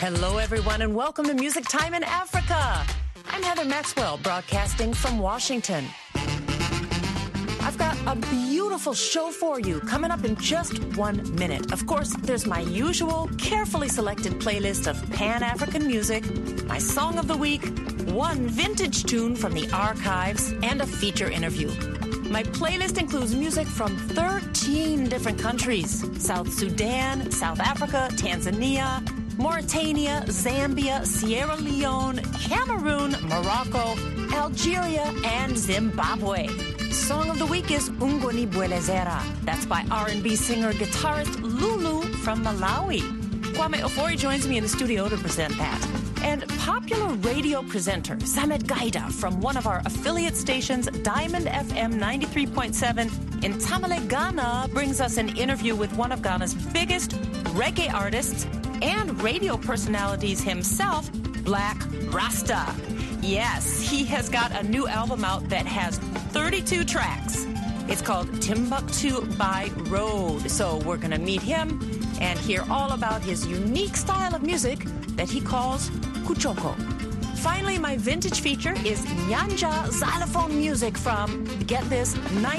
Hello, everyone, and welcome to Music Time in Africa. I'm Heather Maxwell, broadcasting from Washington. I've got a beautiful show for you coming up in just 1 minute. Of course, there's my usual carefully selected playlist of Pan-African music, my song of the week, one vintage tune from the archives, and a feature interview. My playlist includes music from 13 different countries: South Sudan, South Africa, Tanzania, Mauritania, Zambia, Sierra Leone, Cameroon, Morocco, Algeria, and Zimbabwe. Song of the week is Ungoni Bwelezera. That's by R&B singer-guitarist Lulu from Malawi. Kwame Ofori joins me in the studio to present that. And popular radio presenter Zamet Gaida from one of our affiliate stations, Diamond FM 93.7 in Tamale, Ghana, brings us an interview with one of Ghana's biggest reggae artists and radio personalities himself, Black Rasta. Yes, he has got a new album out that has 32 tracks. It's called Timbuktu by Road. So we're going to meet him and hear all about his unique style of music that he calls Kuchoko. Finally, my vintage feature is Nyanja xylophone music from, get this,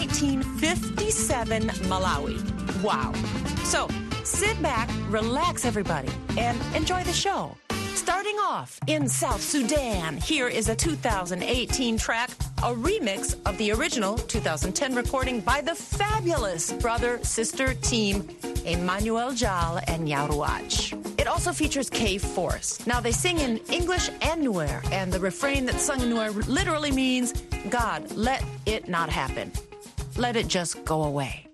1957 Malawi. Wow. So sit back, relax, everybody, and enjoy the show. Starting off in South Sudan, here is a 2018 track, a remix of the original 2010 recording by the fabulous brother-sister team Emmanuel Jal and Nyaruach. It also features K-Force. Now, they sing in English and Nuer, and the refrain that's sung in Nuer literally means, God, let it not happen. Let it just go away.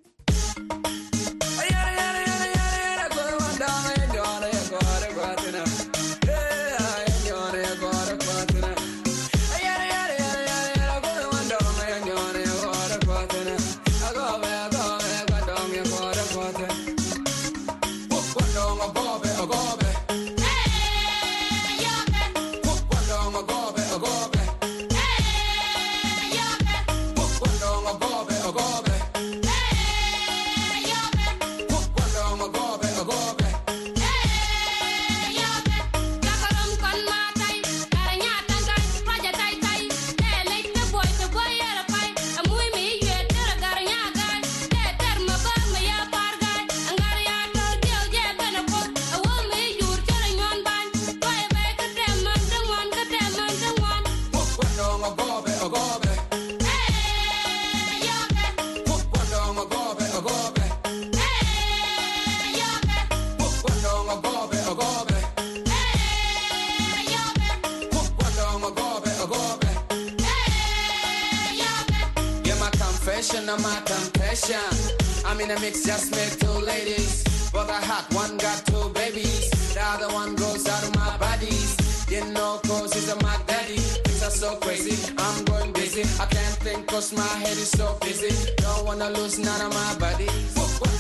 I'm in a mix, just met two ladies. Both are hot, one got two babies. The other one goes out of my bodies. Didn't know cause he's a my daddy. Things are so crazy, I'm going busy. I can't think cause my head is so busy. Don't wanna lose none of my bodies.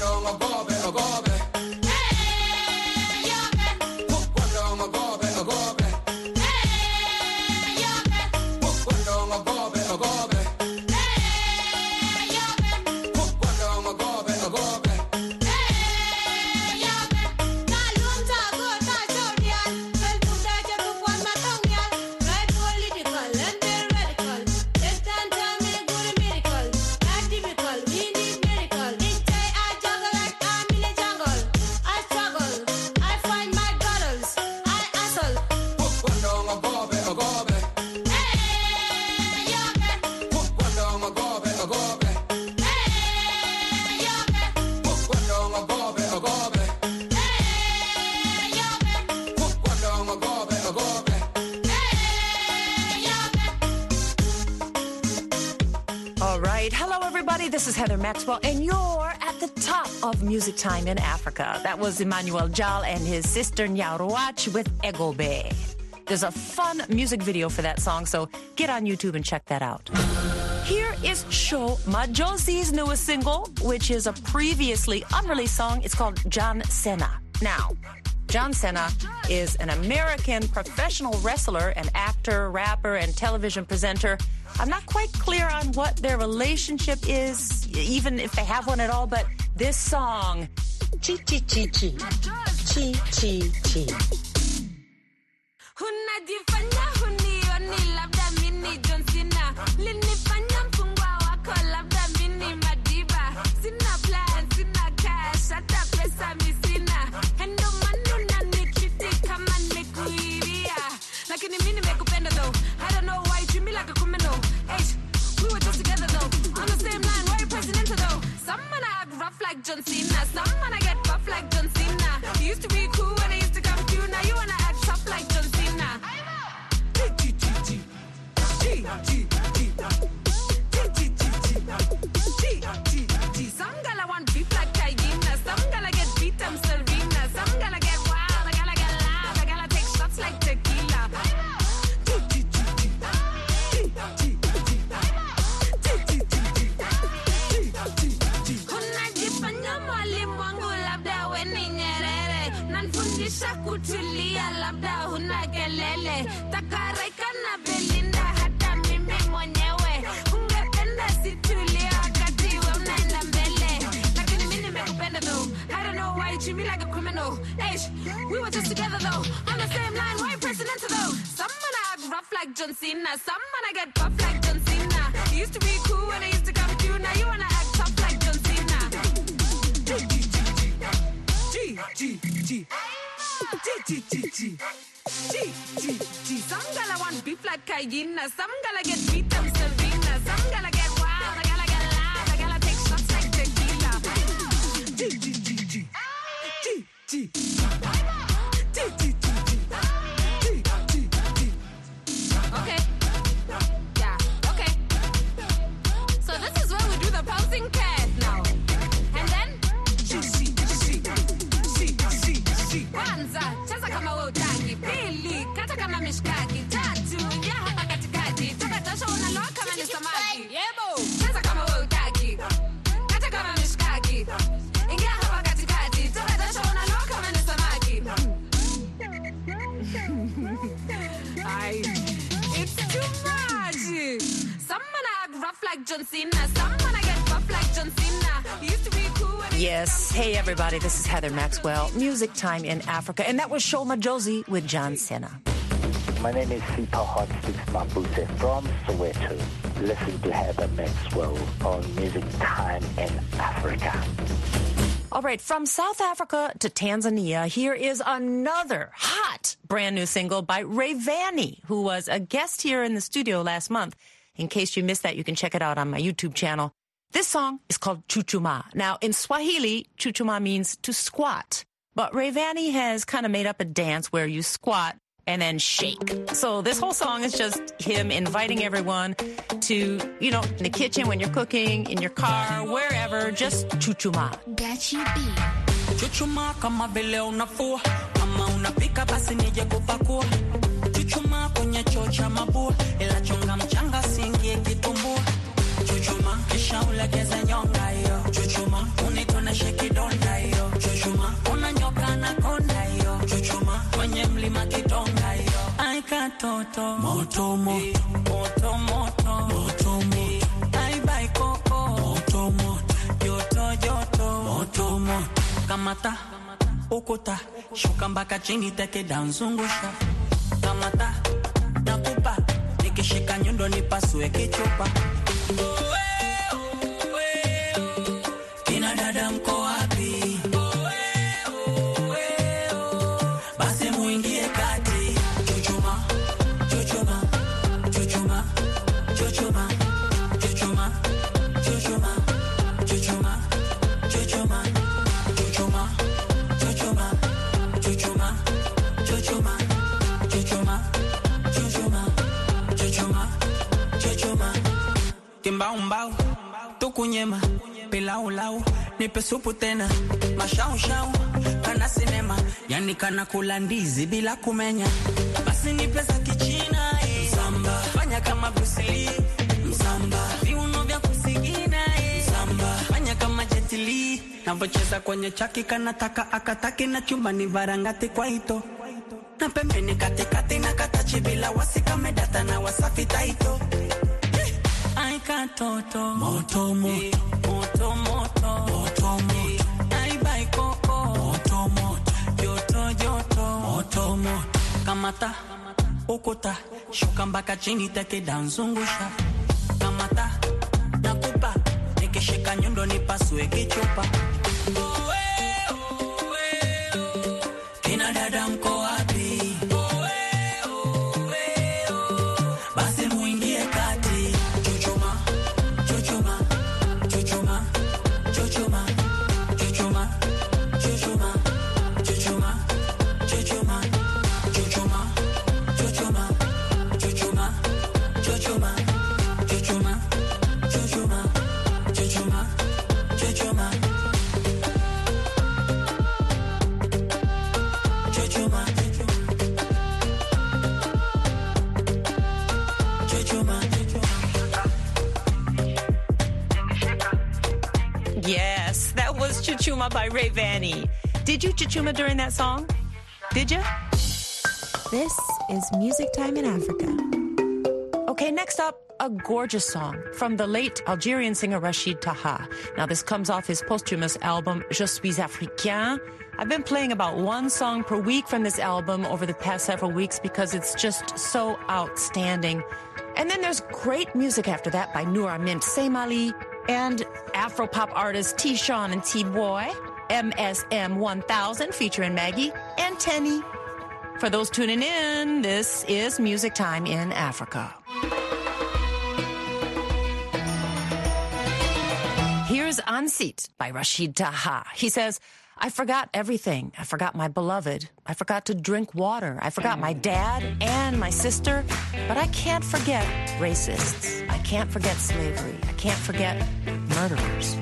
This is Heather Maxwell, and you're at the top of Music Time in Africa. That was Emmanuel Jal and his sister Nyaruach with Egobe. There's a fun music video for that song, so get on YouTube and check that out. Here is Sho Majosi's newest single, which is a previously unreleased song. It's called John Cena. Now, John Cena is an American professional wrestler, an actor, rapper, and television presenter. I'm not quite clear on what their relationship is, even if they have one at all, but this song, Chi Chi Chi Chi, Chi Chi Chi. like John Cena. Some wanna get buff like John Cena. You used to be cool when I used to come to you. Now you wanna act tough like John Cena. Some gala want beef like Hyena. Some gala get beat them Serena. Some gala get wild. A gala get loud. A gala take shots like tequila. Unajifanya mwalimu wangu labda we ni Nyerere. Nanfundisha kutulia labda huna kelele. Takareka na Belinda hata mimi mwenyewe. Ungependa situlia wakati we unaenda mbele. Lakini mimi nimekupenda though. I don't know why you treat me like a criminal. Hey, we were just together though. On the same line, why you pressing into though? Some wanna act rough like John Cena. Some wanna get buff like John Cena. You used to be cool when I used to come to you. Now you wanna act tough like John Cena. Some gala want beef like Hyena. Some gala get beat them Serena. Some gala get wild. A gala get loud. A gala take shots like tequila. Okay. Yeah, okay. So this is where we do the posing test now. And then kwanza cheza kama wewe utaki. Pili kata kama mishkaki. Tatu ingia hapa katikati. Toka jasho unaloa kama ni samaki. Yebo cheza kama wewe utaki. Kata kama mishkaki. Ingia hapa katikati. Toka jasho unaloa kama ni samaki. It's too much. Some wanna act rough like John Cena. Some wanna get buff like John Cena. You used to be cool. Yes. Hey, everybody. This is Heather Maxwell. Music Time in Africa. And that was Shoma Josie with John Cena. My name is Sipa Hotsticks Mabuse from Soweto. Listen to Heather Maxwell on Music Time in Africa. All right, from South Africa to Tanzania, here is another hot brand new single by Rayvanny, who was a guest here in the studio last month. In case you missed that, you can check it out on my YouTube channel. This song is called Chuchuma. Now, in Swahili, Chuchuma means to squat. But Rayvanny has kind of made up a dance where you squat and then shake. So this whole song is just him inviting everyone to, in the kitchen when you're cooking, in your car, wherever, just chuchuma. Gachi B. Chuchuma kama vile unafua, kama unapika basi nije kupakua. Chuchuma kwenye choo cha mabua, ila chunga mchanga singie kitumbua. Chuchuma kisha ulegeze nyonga yo. Chuchuma unitoneshe kidonda yo. Chuchuma unanyoka na konda yo. Chuchuma kwenye mlima kidonga yo. Ai katoto moto moto moto moto moto moto. Ai bai koko moto moto joto joto moto moto. Kamata ukuta shuka mpaka chini teke danzungusha. Kamata nakupa nikishika nyundo nipasue kichupa. Kina dada mko wapi? Basi muingie kati. Chuchuma, chuchuma, chuchuma, chuchuma, chuchuma, chuchuma, chuchuma, chuchuma, chuchuma, chuchuma, chuchuma, chuchuma, chuchuma, chuchuma, chuchuma, chuchuma. Kimbaumbau, tukunyema, pilaulau, nipe supu tena, mashaushau, kana sinema, yani kana kula ndizi bila kumenya. Basi nipe za kichina, msamba, fanya kama Bruce Lee, msamba, viuno vya kusigina, msamba, fanya kama Jet Li, navocheza kwenye chaki kanataka akataki na chumba ni varangati kwa hito. Na pembeni katikati na katachi bila wasika medata na wasafi taito. Ai katoto moto moto moto moto moto moto. Ai bai koko moto moto joto joto moto moto. Kamata ukuta shuka mpaka chini teke danzungusha. Kamata nakupa nikishika nyundo nipasue kichupa. Kina dada mko wapi? Basi muingie kati. Chuchuma, chuchuma, chuchuma, chuchuma, Chuchuma. Chuchuma. Chuchuma. Yes, that was Chuchuma by Ray Vanny. Did you chuchuma during that song? Did you? This is Music Time in Africa. Okay, next up, a gorgeous song from the late Algerian singer Rachid Taha. Now, this comes off his posthumous album, Je suis africain. I've been playing about one song per week from this album over the past several weeks because it's just so outstanding. And then there's great music after that by Nour Mint Seymali and Afro-pop artists T-Sean and T-Boy, MSM 1000 featuring Maggie and Tenny. For those tuning in, this is Music Time in Africa. Here's Ansit by Rachid Taha. He says, I forgot everything. I forgot my beloved. I forgot to drink water. I forgot my dad and my sister. But I can't forget racists. I can't forget slavery. I can't forget murderers.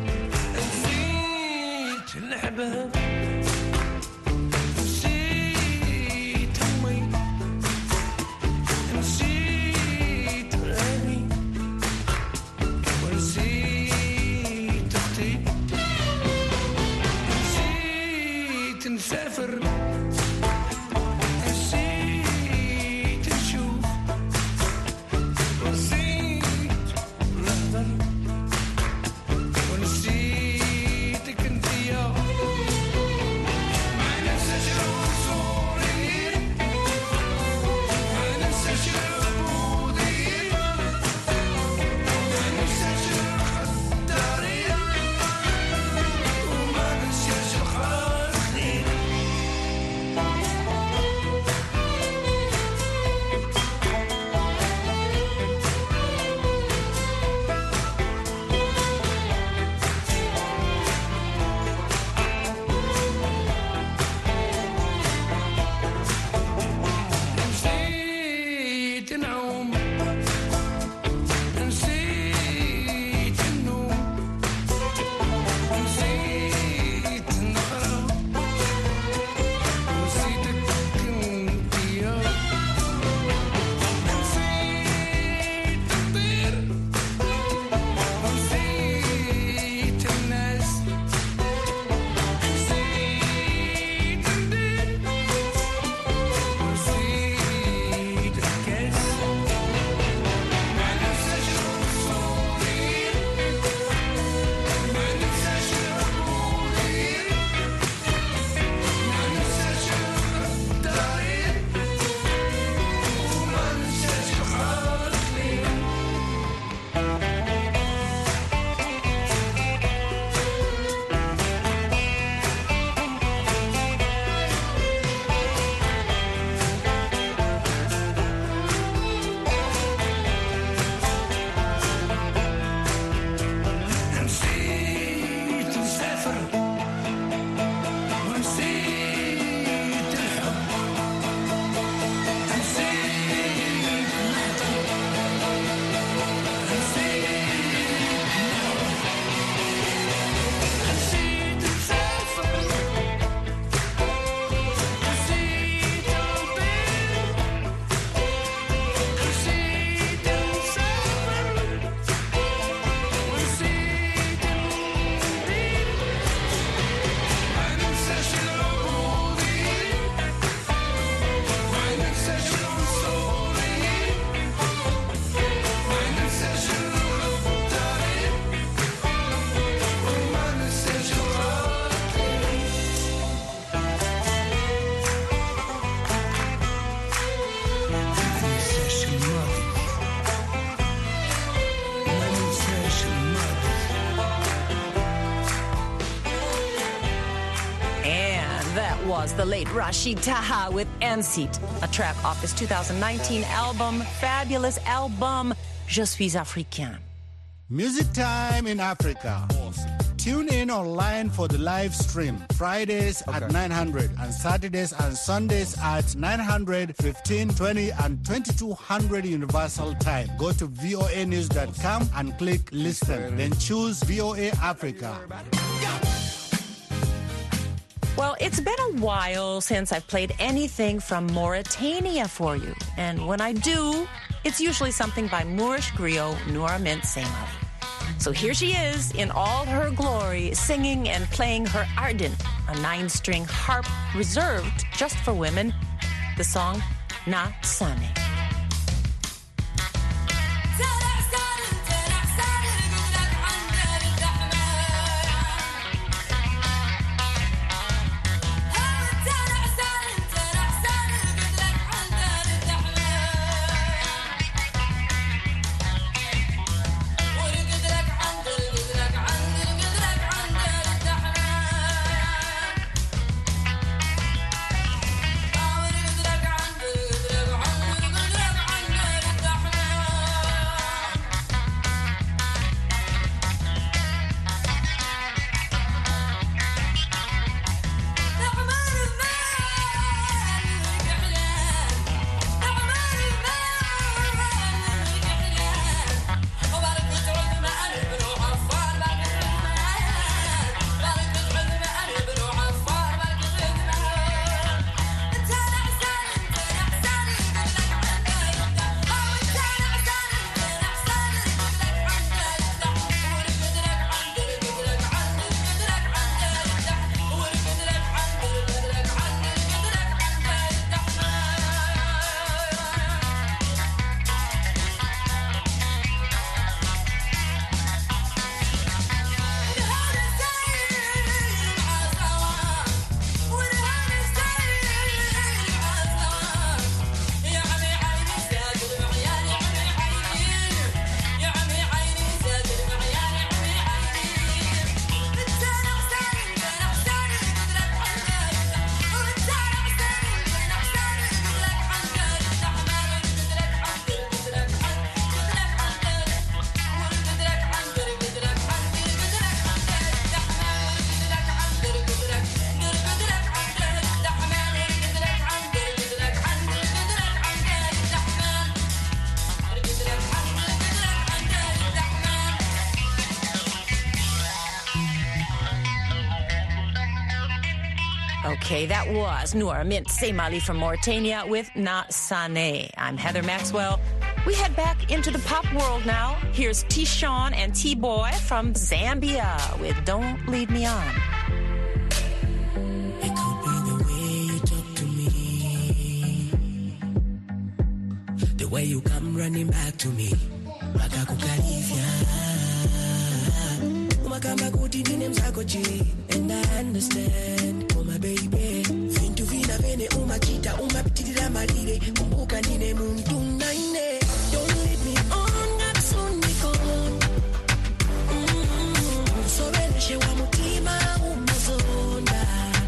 Was the late Rachid Taha with Ansit, a track off his 2019 album, fabulous album, Je suis africain. Music Time in Africa. Tune in online for the live stream. Fridays at 900 and Saturdays and Sundays at 900, 15, 20 and 2200 Universal Time. Go to voanews.com and click listen. Then choose VOA Africa. Well, it's been a while since I've played anything from Mauritania for you. And when I do, it's usually something by Moorish griot Noura Mint Seymali. So here she is in all her glory, singing and playing her Ardin, a 9-string harp reserved just for women. The song Na Sane. Okay, that was Noura Mint Seymali from Mauritania with Na Sane. I'm Heather Maxwell. We head back into the pop world now. Here's T-Sean and T-Boy from Zambia with Don't Lead Me On. It could be the way you talk to me, the way you come running back to me. And I understand, oh my baby. Fintu vina vene umachita umapitira malire kumbuka nine muntu naine. Don't lead me on, not soon be gone. So releshe wa mutima umazonda.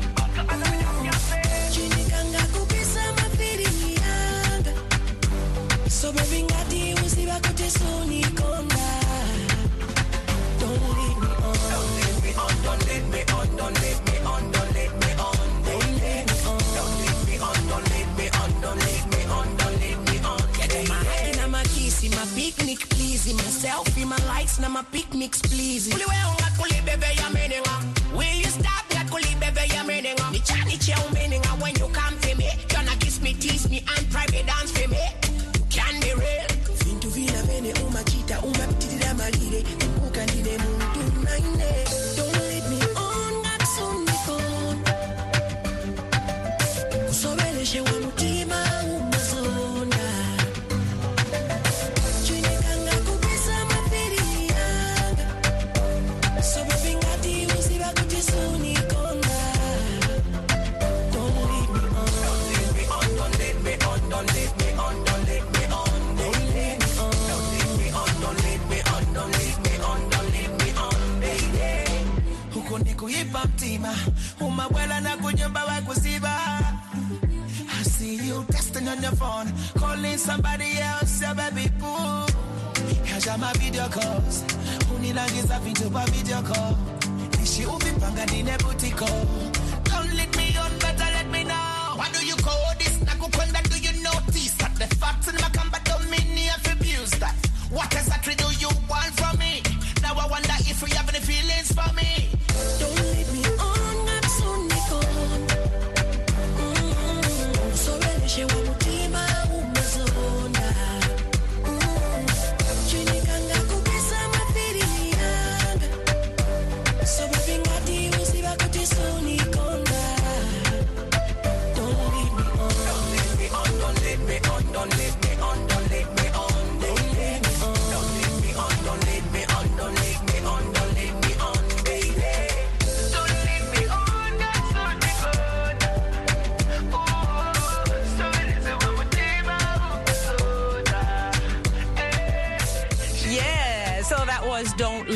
Chinikanga kupisa mafiri yanga. So baby ngati usiba kote soni konda. Don't lead me on. Don't lead me on, don't lead me on, don't lead me on, don't lead me on, don't lead me on, don't lead me on, don't lead me on, don't lead me on. Get my hand and my kiss, my picnic, please, my selfie, my likes, now my picnics, please. Will you stop that kuli bebe ya meninga? Ni chani che meninga when you come to me. Gonna kiss me, tease me, and private dance for me. You can be real. Fintu vina vene umachita umapitira malire kumbuka ndine muntu naine. I see you texting on your phone, calling somebody else, your baby boo. Here's my video calls. Uninagiza vitu pa video call.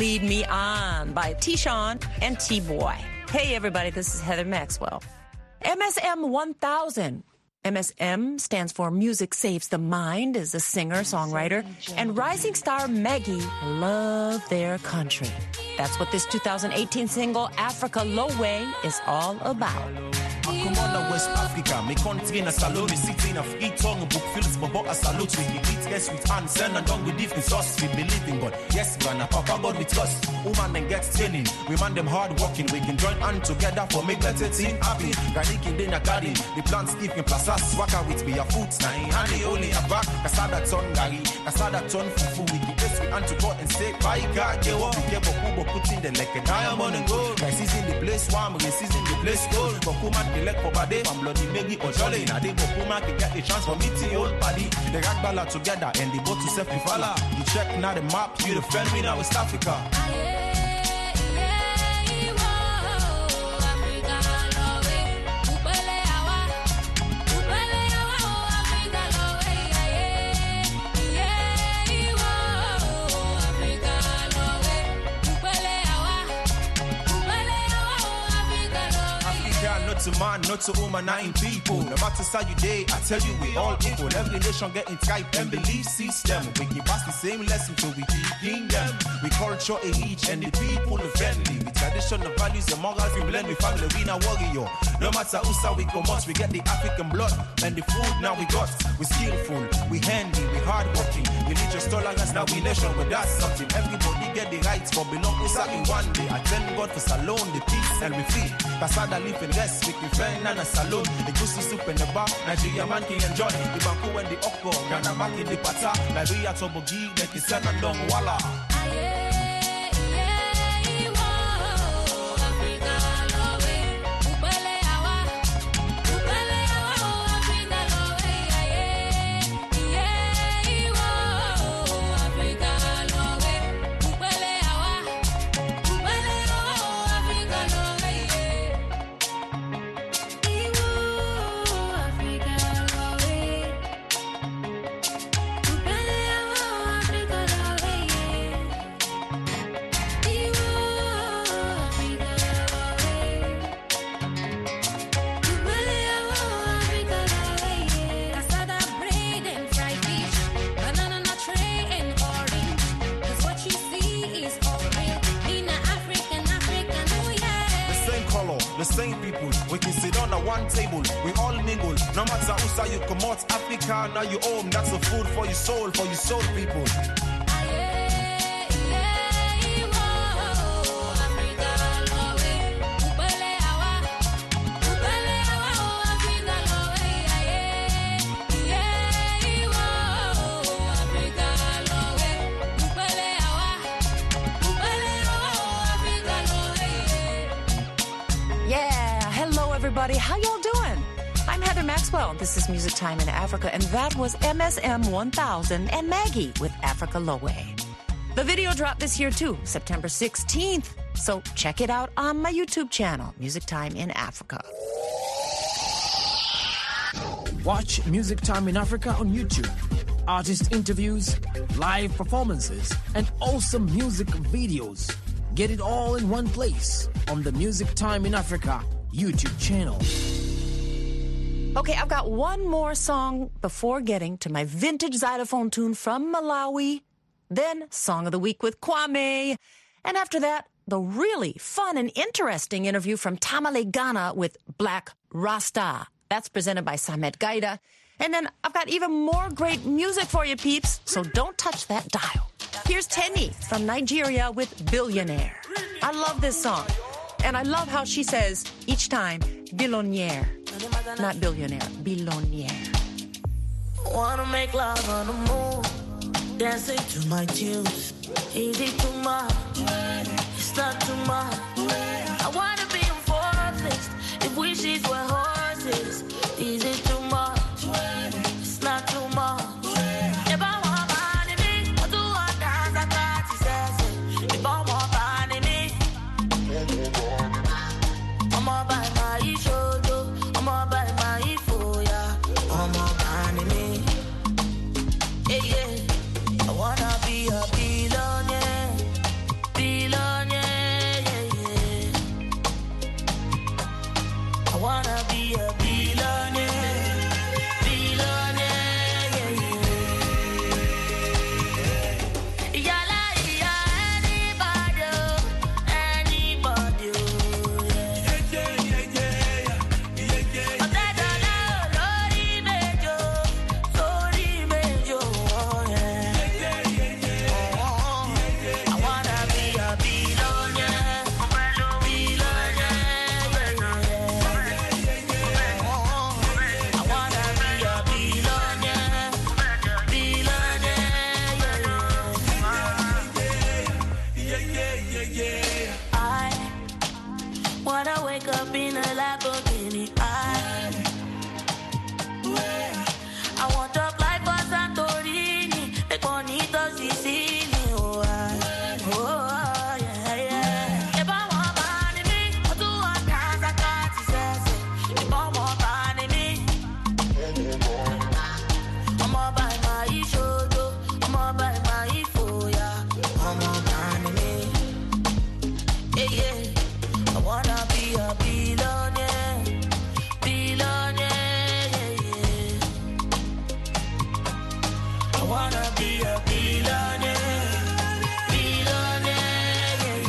Lead Me On by T-Sean and T-Boy. Hey, everybody, this is Heather Maxwell. MSM 1000. MSM stands for Music Saves the Mind, is a singer, songwriter, and rising star Maggie love their country. That's what this 2018 single, Africa Lowe, is all about. Come on, West Africa, me country in a salon, me city in a free tongue, book fills, but a salute with me, eat guests with hands, and done with different sauce, we believe in God. Yes, Ghana, Papa God with us. Woman then gets training, we man them hard working, we can join hand together for make better team happy. Granny in the garden, the plants give me plasas, waka with me a foot, nine, and the only a back, Kasada ton gari, Kasada ton fufu, we can guess we hand to God and say, bye God, get what we get, but Kubo put in the like a diamond and gold. Guys, is in the place, warm, is in the place, gold, but Kuman elect for body, I'm bloody Maggie or Jolly. Now they go Puma can get the chance for meeting old body. They got balla together and they go to self falla. You check now the map, you the friend me now West Africa. Not to man, not to woman, 9 people. No matter how you day, I tell you we all equal. Every nation getting type and belief system. We can pass the same lesson till we begin them. We culture elite and the people are friendly. We tradition, the values, the morals, we blend with family, we now warrior. No matter who's how we come out, we get the African blood and the food now we got. We skillful, we handy, we hardworking. Religious tolerance, now we nation, but that's something. Everybody get the rights for belong exactly one day. I thank God for Salon, the peace and we free. Kasada live and rest, we can find and a salon. The goosey soup in the bar, Nigeria man can enjoy. The banku and the okko, Ghana back in the pata. Nigeria tobogi, then the sun and long wala. The same people, we can sit on a one table, we all mingle. No matter who you come out, Africa, now you home. That's the food for your soul people. Everybody, how y'all doing? I'm Heather Maxwell. This is Music Time in Africa, and that was MSM 1000 and Maggie with Africa Lowe. The video dropped this year too, September 16th. So check it out on my YouTube channel, Music Time in Africa. Watch Music Time in Africa on YouTube. Artist interviews, live performances, and awesome music videos. Get it all in one place on the Music Time in Africa YouTube channel. Okay, I've got one more song before getting to my vintage xylophone tune from Malawi, then Song of the Week with Kwame, and after that, the really fun and interesting interview from Tamale, Ghana with Black Rasta. That's presented by Samet Gaida. And then I've got even more great music for you, peeps, so don't touch that dial. Here's Tenny from Nigeria with Billionaire. I love this song. And I love how she says each time, billionaire. Not billionaire, billionaire. Wanna make love on the move, dancing to my tunes. Easy too much, it's not too much. I wanna be on fourth list, if wishes were horses. Easy too much, it's not too much. If I want money, me, I do want dance, I got to say. If I want money, me, I'm all by my shoulder, I'm all by my foya, I'm all by me. Yeah, I wanna be a billionaire, wanna be a billionaire, billionaire, yeah, yeah. Yala, yeah, anybody, anybody, yeah. Otedola, lori mejo, oh, yeah. I wanna be a billionaire, wanna wake up in a Lamborghini. I want to fly for Santorini, the Bonito Sicily. Oh, yeah, yeah. If I want money, me, I do all kinds of things. If I want money, me, I'ma buy my shoulder, I'ma buy my foya, I'ma money, me. Yeah, yeah. I wanna be a billionaire, billionaire, yeah, yeah. I wanna be a billionaire, billionaire, yeah,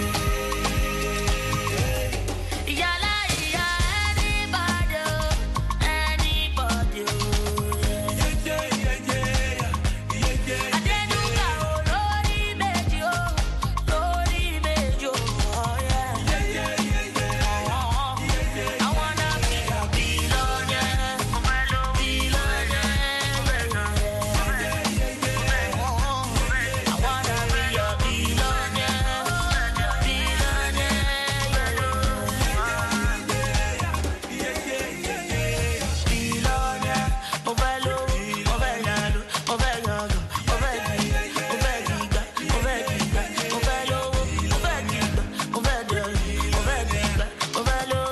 yeah. Yala, yeah, anybody, anybody, yeah. Adenuga, oh, lori mejo, oh, yeah. I wanna be a billionaire, billionaire, yeah, yeah. I wanna be a billionaire, billionaire, Ovelo, Ovelalo, Ovelo, Oveliga, Oveliga, Oveliga, Ovelo, Oveliga, Ovelo, Oveliga, Ovelo.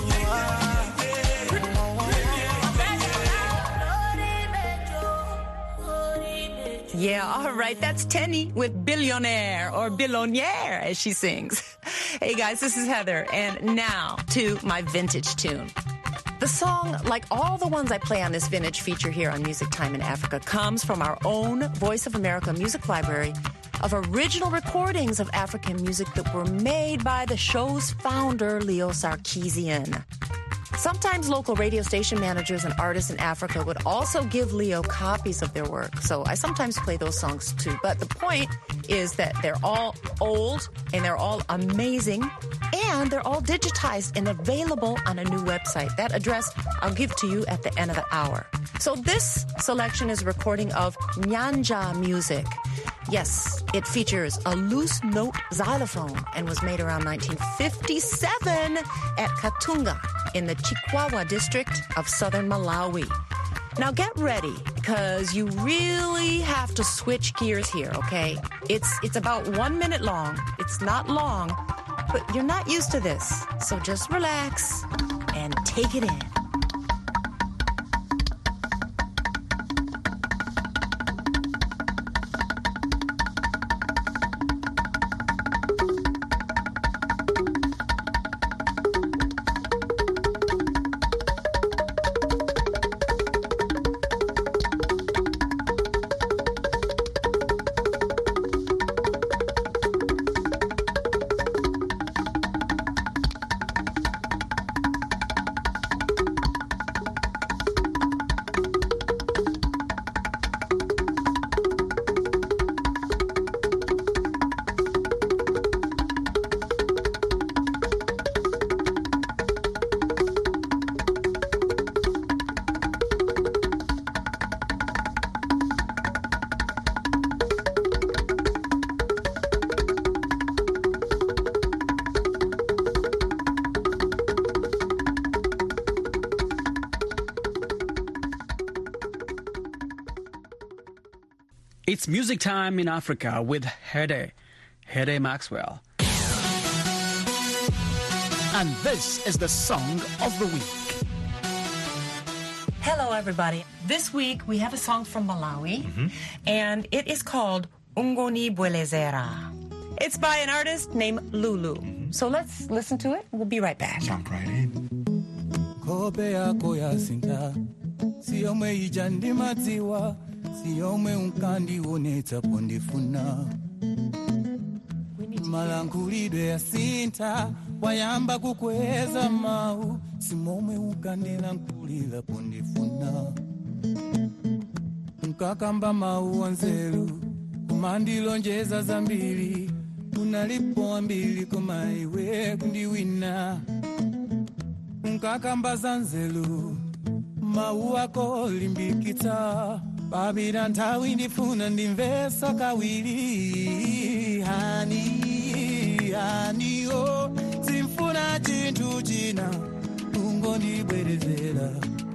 Yeah, all right. That's Tenny with Billionaire, or Billionaire, as she sings. Hey, guys, this is Heather, and now to my vintage tune. The song, like all the ones I play on this vintage feature here on Music Time in Africa, comes from our own Voice of America music library of original recordings of African music that were made by the show's founder, Leo Sarkeesian. Sometimes local radio station managers and artists in Africa would also give Leo copies of their work, so I sometimes play those songs too. But the point is that they're all old and they're all amazing, and they're all digitized and available on a new website. That address I'll give to you at the end of the hour. So this selection is a recording of Nyanja music. Yes, it features a loose note xylophone and was made around 1957 at Katunga in the Chikwawa district of southern Malawi. Now get ready, because you really have to switch gears here, okay? It's about 1 minute long. It's not long, but you're not used to this. So just relax and take it in. It's Music Time in Africa with Hede Maxwell. And this is the Song of the Week. Hello, everybody. This week we have a song from Malawi, and it is called Ungoni Bwelezera. It's by an artist named Lulu. So let's listen to it. We'll be right back. Jump right in. kope yako yasinta siyomwe ija ndimadziwa siyomwe unkandionetsa pondifuna malankhulidwe yasinta wayamba kukweza mawu simomwe ukandilankhulira pondifuna unkakamba mawu wanzeru kumandilonjeza zambiri unalipo ambili koma iwe kundiwina unkakamba zanzeru mawu ako limbikitsa babira nthawi ndifuna ndimvesa kawiri hani oh simfuna chinthu china ungondibwerezera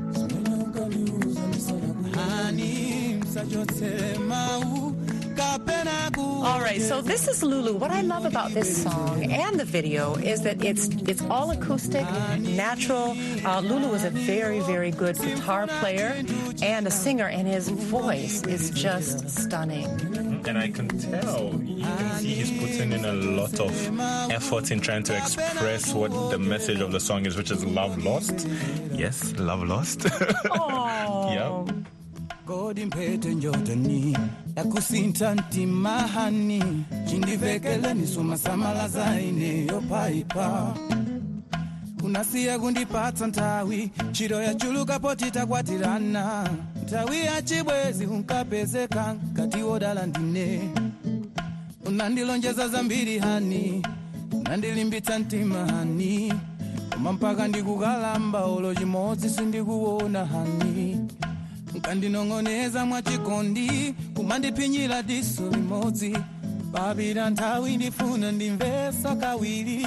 hani msachotse mawu. All right, so this is Lulu. What I love about this song and the video is that it's all acoustic, natural. Lulu is a very, very good guitar player and a singer, and his voice is just stunning. And I can tell, you can see he's putting in a lot of effort in trying to express what the message of the song is, which is love lost. Yes, love lost. Oh. Yeah. Godi mpete njotani yakusinta ntimahani chindivekele nisuma samala zaine yopaipa unasiya kundipatsa nthawi chiro yachuluka potita kwatirana nthawi yachibwezi unkapezeka ngati wodala ndine unandilonjeza zambiri hani unandilimbitsa mtima hani koma mpaka ndikukalamba olo chimodzi sindikuona hani nkandinong'oneza mwachikondi kumandiphinyira diso limodzi babira nthawi ndifuna ndimvesa kawiri.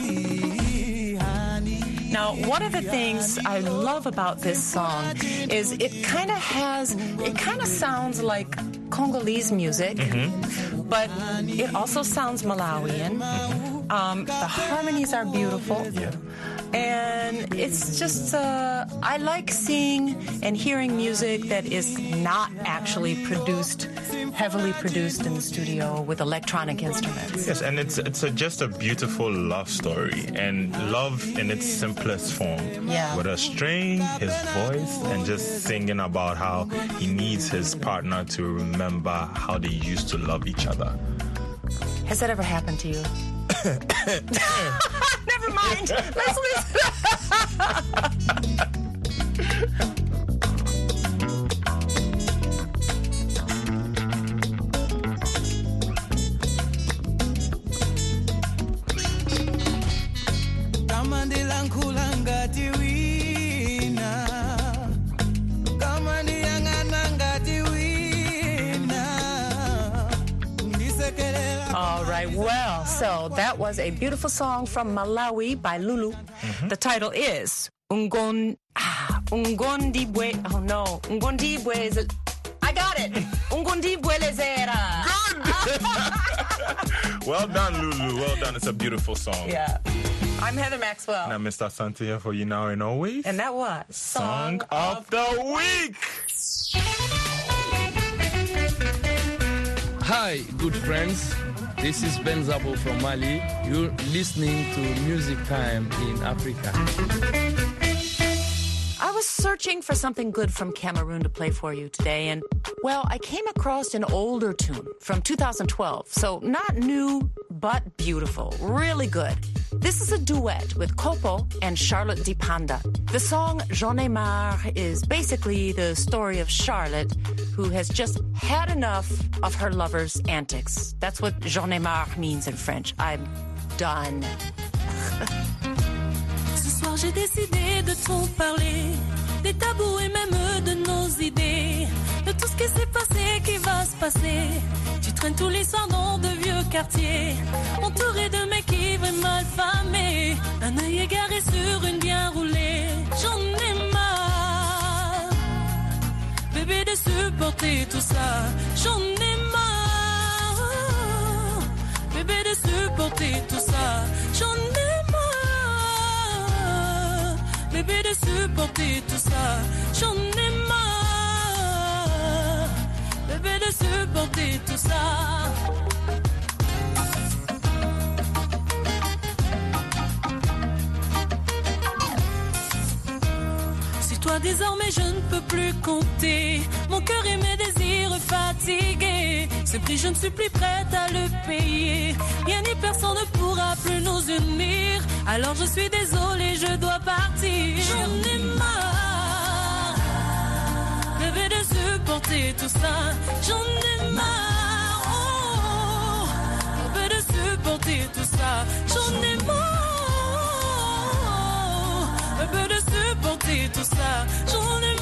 Now, one of the things I love about this song is it kind of sounds like Congolese music, but it also sounds Malawian. The harmonies are beautiful. Yeah. And it's just, I like seeing and hearing music that is not actually heavily produced in the studio with electronic instruments. Yes, and it's just a beautiful love story, and love in its simplest form. Yeah. With a string, his voice, and just singing about how he needs his partner to remember how they used to love each other. Has that ever happened to you? Never mind. Let's listen. All right, well, so that was a beautiful song from Malawi by Lulu. The title is Ungondibwe. Oh no, Ungondibwe is I got it. Ungondibwe lezera. Good. Well done, Lulu. Well done. It's a beautiful song. Yeah. I'm Heather Maxwell. And I'm Mr. Asante here for you now and always. And that was Song of the Week. Hi, good friends. This is Ben Zabo from Mali. You're listening to Music Time in Africa. I was searching for something good from Cameroon to play for you today, and, well, I came across an older tune from 2012, so not new, but beautiful. Really good. This is a duet with Kopo and Charlotte Dipanda. The song J'en ai marre is basically the story of Charlotte, who has just had enough of her lover's antics. That's what J'en ai marre means in French. I'm done. Ce soir j'ai décidé de trop parler, des tabous et même de nos idées, de tout ce qui s'est passé, qui va se passer. Tu traînes tous les soirs dans de vieux quartiers, entouré de mecs ivres et mal famés, un œil égaré sur une bien roulée. J'en ai marre, bébé, de supporter tout ça. J'en ai marre, bébé, de supporter tout ça. J'en ai marre, bébé, de supporter tout ça. J'en ai marre, bébé, de supporter tout ça. toi désormais je ne peux plus compter. Mon cœur et mes désirs fatigués. Ce prix je ne suis plus prête à le payer. Rien ni personne ne pourra plus nous unir. Alors je suis désolée, je dois partir. J'en ai marre, bébé, de supporter tout ça. J'en ai marre, oh, bébé, de supporter tout ça. J'en ai marre, bébé, de supporter tout ça. J'en ai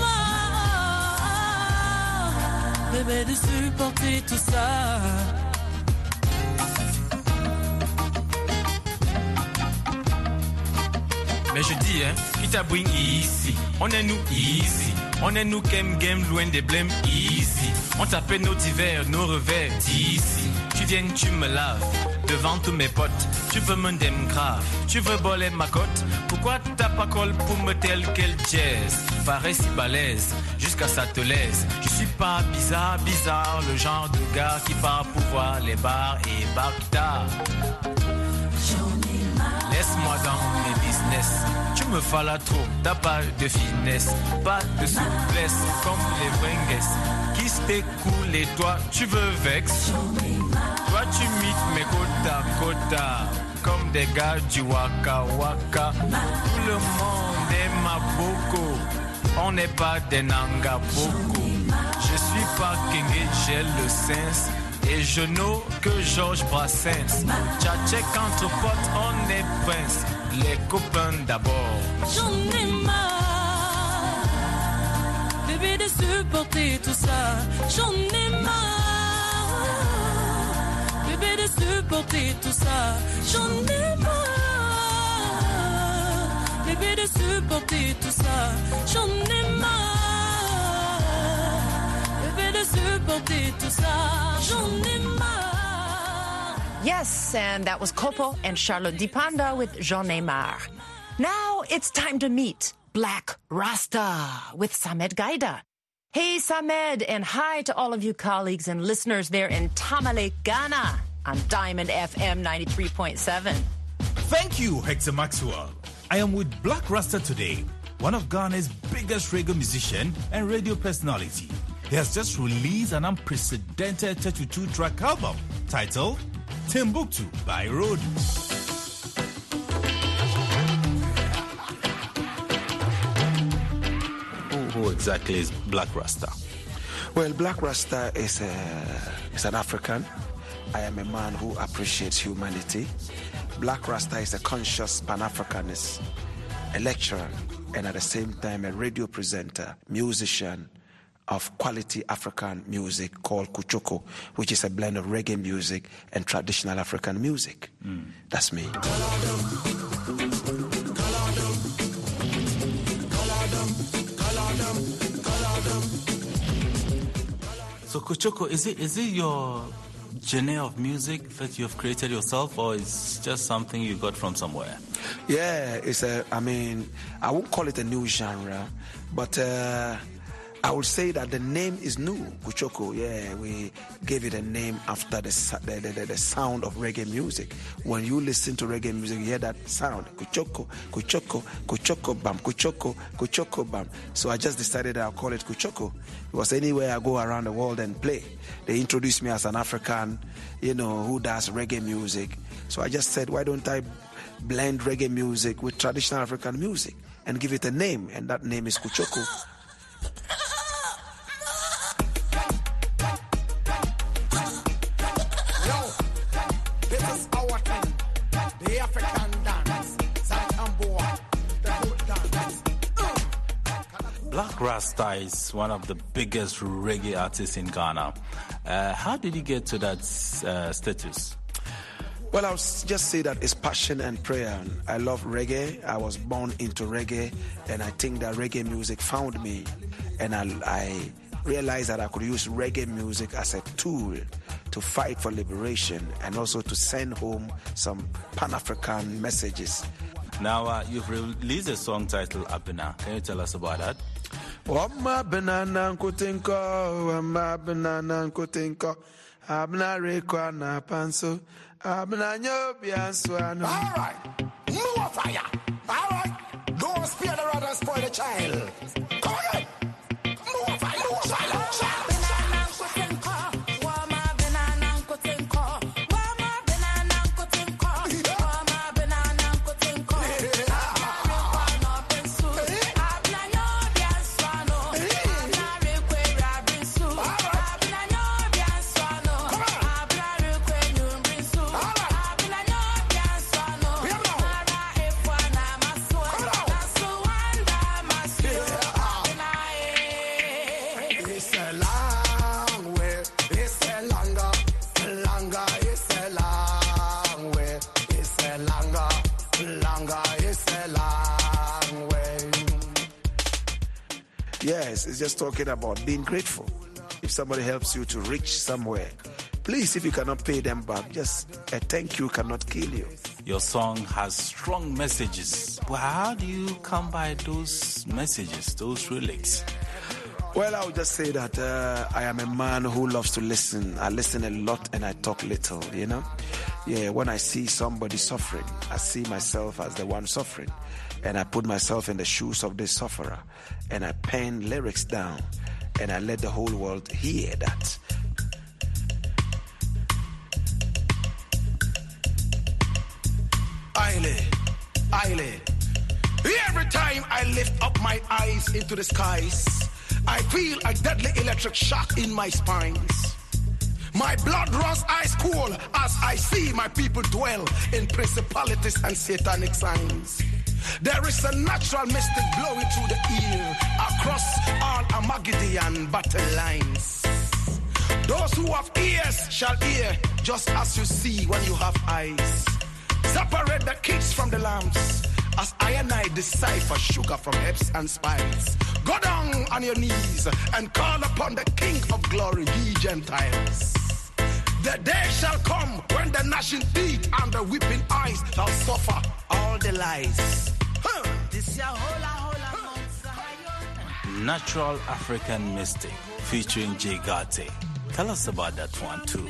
marre, bébé, de supporter tout ça. Mais je dis, qui t'a bring ici? On est nous ici. On est nous game loin des blèmes ici. On t'appelle nos divers, nos revers d'ici. Tu viens, tu me laves devant tous mes potes. Tu veux me dem grave, tu veux voler ma cote. Pourquoi t'as pas call pour me tel quel jazz? Pareil si balèze, jusqu'à ça te laisse. Je suis pas bizarre, le genre de gars qui part pour voir les bars et bacta. Laisse-moi dans mes business. Tu me falas trop, t'as pas de finesse, pas de souplesse comme les bringues. Qui s'est coulé, toi, tu veux vex. Toi, tu mites mes quota, comme des gars du Waka Waka. Tout le monde est ma boko. On n'est pas des Nanga Boko. Je suis pas Kenge, j'ai le sens. Et je know que Georges Brassens. Tchatchek entre potes, on est prince. Les copains d'abord. J'en ai marre, bébé, de supporter tout ça. J'en ai marre, bébé, de supporter tout ça. J'en ai marre, bébé, de supporter tout ça. J'en ai marre, bébé, de supporter tout ça. J'en ai marre. Yes, and that was Kopo and Charlotte Dipanda with J'en ai marre. Now it's time to meet Black Rasta with Samed Gaida. Hey, Samed, and hi to all of you colleagues and listeners there in Tamale, Ghana on Diamond FM 93.7. Thank you, Hector Maxwell. I am with Black Rasta today, one of Ghana's biggest reggae musician and radio personality. He has just released an unprecedented 32-track album titled Timbuktu by Road. Who exactly is Black Rasta? Well, Black Rasta is an African. I am a man who appreciates humanity. Black Rasta is a conscious Pan-Africanist, a lecturer, and at the same time a radio presenter, musician of quality African music called Kuchoko, which is a blend of reggae music and traditional African music. That's me. So Kuchoko, is it your genre of music that you've created yourself, or is just something you got from somewhere? Yeah, I won't call it a new genre, but I would say that the name is new, Kuchoko. Yeah, we gave it a name after the sound of reggae music. When you listen to reggae music, you hear that sound, Kuchoko, Kuchoko, Kuchoko bam, Kuchoko, Kuchoko bam. So I just decided I'll call it Kuchoko, because anywhere I go around the world and play, they introduce me as an African, who does reggae music. So I just said, why don't I blend reggae music with traditional African music and give it a name, and that name is Kuchoko. Black Rasta is one of the biggest reggae artists in Ghana. How did you get to that status? Well, I'll just say that it's passion and prayer. I love reggae. I was born into reggae, and I think that reggae music found me. And I realized that I could use reggae music as a tool to fight for liberation and also to send home some Pan-African messages. Now, you've released a song titled Abena. Can you tell us about that? Wama banana nkutinko, wama banana nkutinko, abna rekwa na panso, abna nyobi answano. All right, more fire. All right, don't spare the rod and spoil the child. Yes, it's just talking about being grateful. If somebody helps you to reach somewhere, please, if you cannot pay them back, just a thank you cannot kill you. Your song has strong messages. But how do you come by those messages, those lyrics? Well, I would just say that I am a man who loves to listen. I listen a lot and I talk little, you know? Yeah, when I see somebody suffering, I see myself as the one suffering. And I put myself in the shoes of the sufferer. And I pen lyrics down. And I let the whole world hear that. Aile. Every time I lift up my eyes into the skies, I feel a deadly electric shock in my spines. My blood runs ice cold as I see my people dwell in principalities and satanic signs. There is a natural mystic blowing through the ear across all Armageddon battle lines. Those who have ears shall hear, just as you see when you have eyes. Separate the kids from the lambs, as I and I decipher sugar from herbs and spice. Go down on your knees and call upon the King of glory, ye Gentiles. The day shall come when the gnashing teeth and the weeping eyes shall suffer all the lies. Natural African Mystic featuring Jay Garte. Tell us about that one too.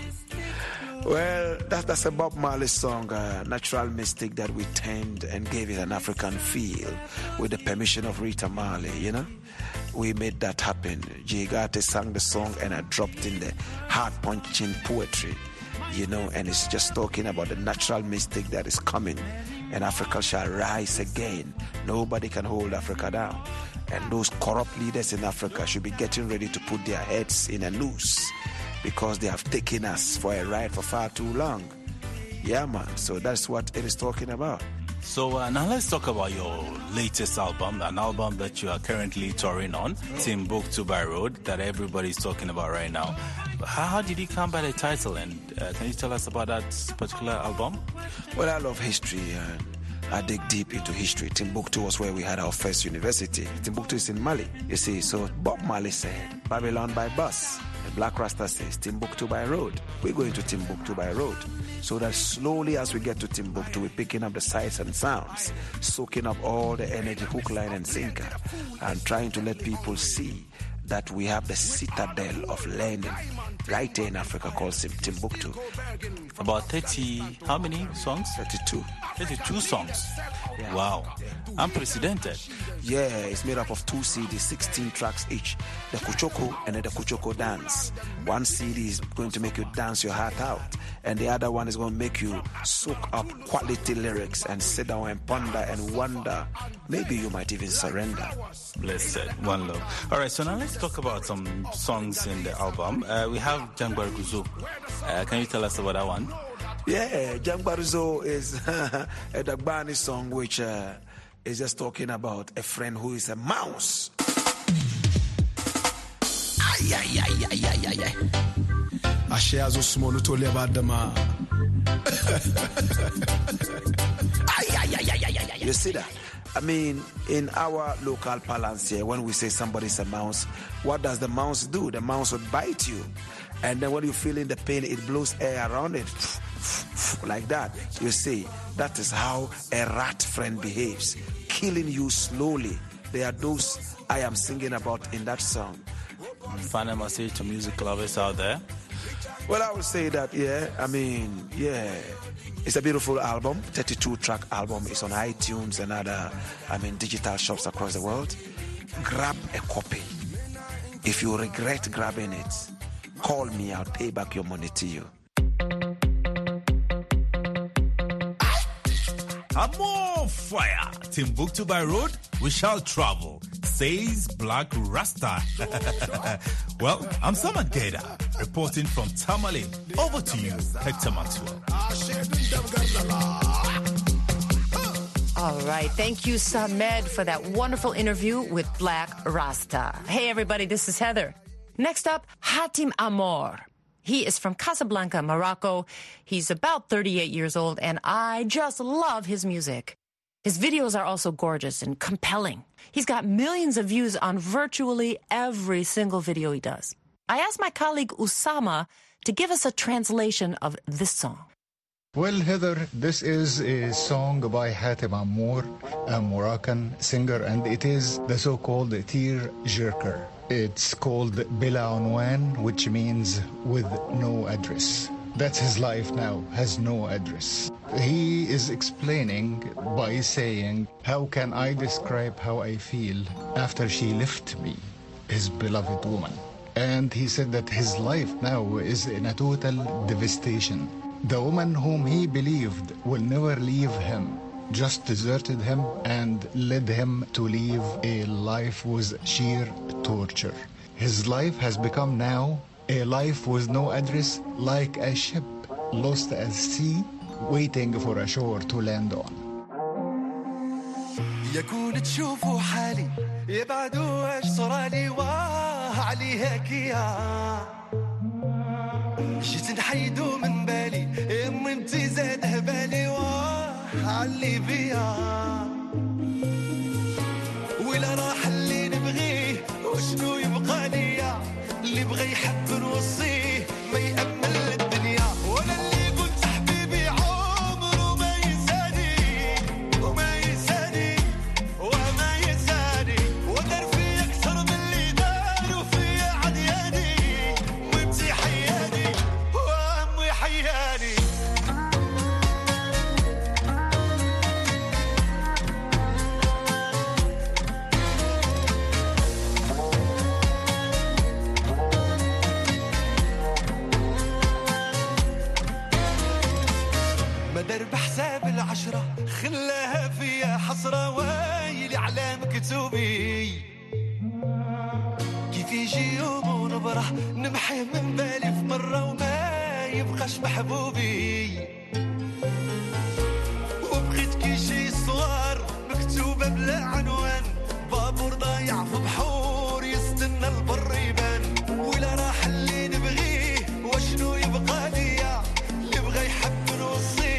Well, that's a Bob Marley song, Natural Mystic, that we turned and gave it an African feel with the permission of Rita Marley, you know? We made that happen. Jay Garte sang the song and I dropped in the heart-punching poetry, you know, and it's just talking about the natural mystic that is coming and Africa shall rise again. Nobody can hold Africa down. And those corrupt leaders in Africa should be getting ready to put their heads in a noose, because they have taken us for a ride for far too long. Yeah, man. So that's what it is talking about. So now let's talk about your latest album, an album that you are currently touring on, Timbuktu by Road, that everybody's talking about right now. How did you come by the title, and can you tell us about that particular album? Well, I love history. I dig deep into history. Timbuktu was where we had our first university. Timbuktu is in Mali, you see. So Bob Marley said, Babylon by bus. And Black Rasta says, Timbuktu by road. We're going to Timbuktu by road. So that slowly as we get to Timbuktu, we're picking up the sights and sounds, soaking up all the energy, hook, line, and sinker, and trying to let people see that we have the citadel of learning right here in Africa called Timbuktu. About 30, how many songs? 32. 32 songs. Yeah. Wow. Unprecedented. Yeah, it's made up of 2 CDs, 16 tracks each. The Kuchoko and then the Kuchoko Dance. One CD is going to make you dance your heart out, and the other one is going to make you soak up quality lyrics and sit down and ponder and wonder. Maybe you might even surrender. Blessed. One love. All right, so now let's talk about some songs in the album. We have Jangbaruzo. Can you tell us about that one? Yeah, Jangbaruzo is a Dagbani song which is just talking about a friend who is a mouse. You see that? I mean, in our local parlance here, when we say somebody's a mouse, what does the mouse do? The mouse would bite you. And then when you're feeling the pain, it blows air around it. Like that. You see, that is how a rat friend behaves, killing you slowly. They are those I am singing about in that song. Final message to music lovers out there? Well, I would say that, it's a beautiful album, 32-track album. It's on iTunes and other, digital shops across the world. Grab a copy. If you regret grabbing it, call me, I'll pay back your money to you. I'm on fire. Timbuktu by road, we shall travel, says Black Rasta. Well, I'm Samad Geda, reporting from Tamale. Over to you, Hector Maxwell. All right. Thank you, Samed, for that wonderful interview with Black Rasta. Hey, everybody, this is Heather. Next up, Hatim Amor. He is from Casablanca, Morocco. He's about 38 years old, and I just love his music. His videos are also gorgeous and compelling. He's got millions of views on virtually every single video he does. I asked my colleague Usama to give us a translation of this song. Well, Heather, this is a song by Hatem Amour, a Moroccan singer, and it is the so-called tear jerker. It's called Bila Unwan, which means with no address. That's his life now, has no address. He is explaining by saying, how can I describe how I feel after she left me, his beloved woman? And he said that his life now is in a total devastation. The woman whom he believed will never leave him just deserted him and led him to live a life with sheer torture. His life has become now a life with no address, like a ship lost at sea, waiting for a shore to land on. يكون تشوفوا حالي يبعدوا اش صرالي واه عليها كيا جيت نحيدو من بالي امي انتي زاد هبالي واه علي بيا ولا راح اللي نبغيه وشنو يبقى ليا اللي بغى يحب نوصيه ما يأمل الدنيا ولا اللي قلت حبيبي عمره ما ينساني وما ينساني وما ينساني ودار في أكثر من اللي دار وفي عدياني وابتي حياني وأمي حياني مدر بحساب العشرة خلاها فيها حسرة ويلي على مكتوبي كيف يجي يوم ونبرح نمحي من بالي في مرة وما يبقاش محبوبي وبقيت كي شي صور مكتوبة بلا عنوان بابور ضايع في بحور يستنى البر يبان ولا راح اللي نبغيه وشنو يبقى ليا اللي بغى يحب نوصيه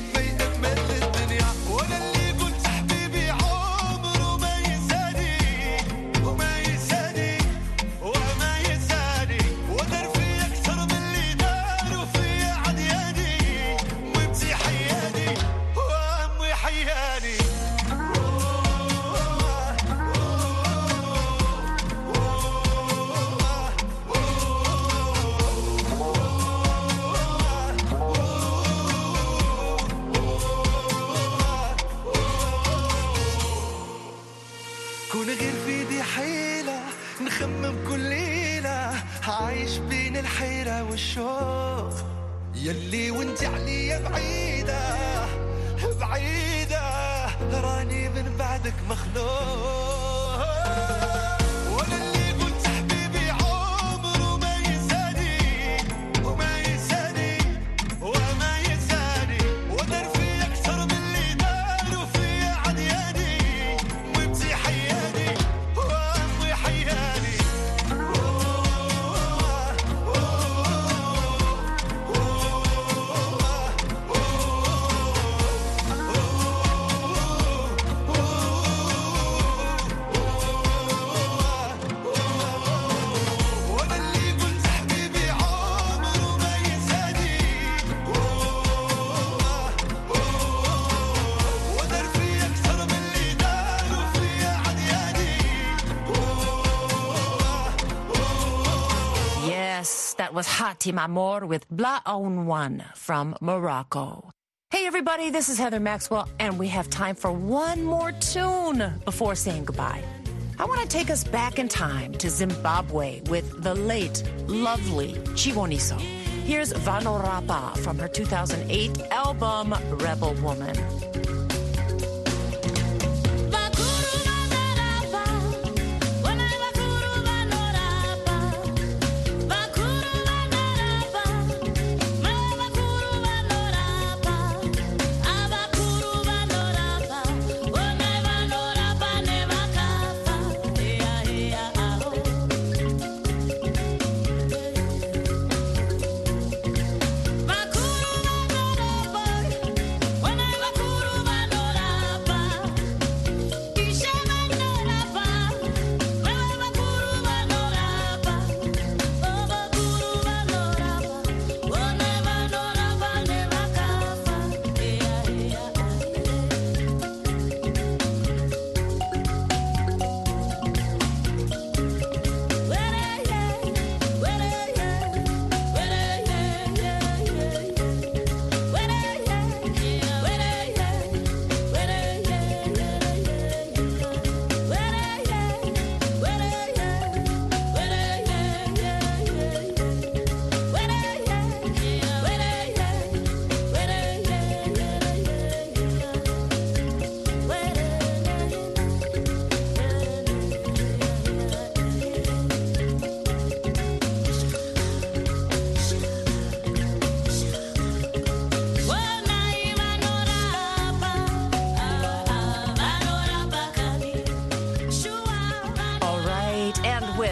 عايش بين الحيرة والشوق يلي وانت عليا بعيدة بعيدة راني من بعدك مخلوق ولا اللي قلت حبيبي عمره ما ينساني وما ينساني وما ينساني ودار في أكثر من اللي دار وفي عدياني وابتي حياني وأمي حياني That was Hatem Amour with Bla Unwan from Morocco. Hey everybody, this is Heather Maxwell, and we have time for one more tune before saying goodbye. I want to take us back in time to Zimbabwe with the late, lovely Chiboniso. Here's Vanorapa from her 2008 album, Rebel Woman. Bakuru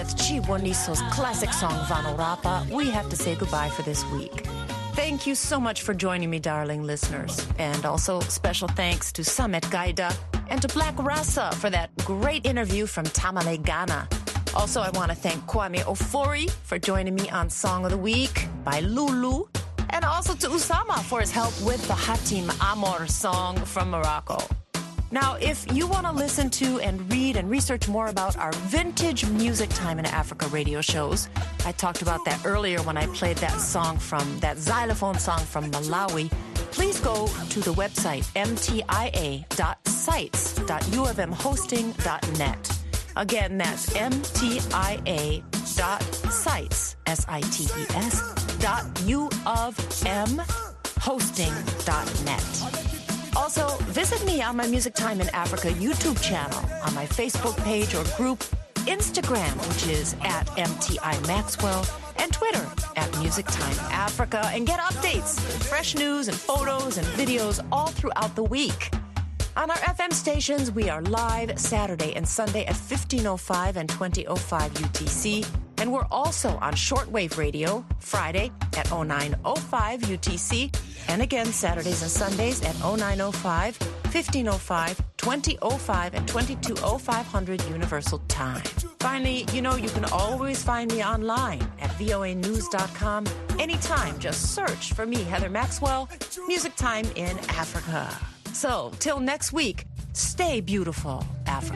with Chiwoniso's classic song Vanorapa, we have to say goodbye for this week. Thank you so much for joining me, darling listeners. And also special thanks to Samet Gaida and to Black Rasa for that great interview from Tamale, Ghana. Also, I want to thank Kwame Ofori for joining me on Song of the Week by Lulu. And also to Usama for his help with the Hatim Amor song from Morocco. Now, if you want to listen to and read and research more about our vintage Music Time in Africa radio shows, I talked about that earlier when I played that xylophone song from Malawi, please go to the website mtia.sites.ufmhosting.net. Again, that's mtia.sites, sites.ufmhosting.net. Also, visit me on my Music Time in Africa YouTube channel, on my Facebook page or group, Instagram, which is at MTI Maxwell, and Twitter at Music Time Africa, and get updates, fresh news and photos and videos all throughout the week. On our FM stations, we are live Saturday and Sunday at 15:05 and 20:05 UTC. And we're also on shortwave radio Friday at 09:05 UTC. And again, Saturdays and Sundays at 09:05, 15:05, 20:05, and 22:0500 Universal Time. Finally, you can always find me online at voanews.com anytime. Just search for me, Heather Maxwell, Music Time in Africa. So, till next week, stay beautiful, Africa.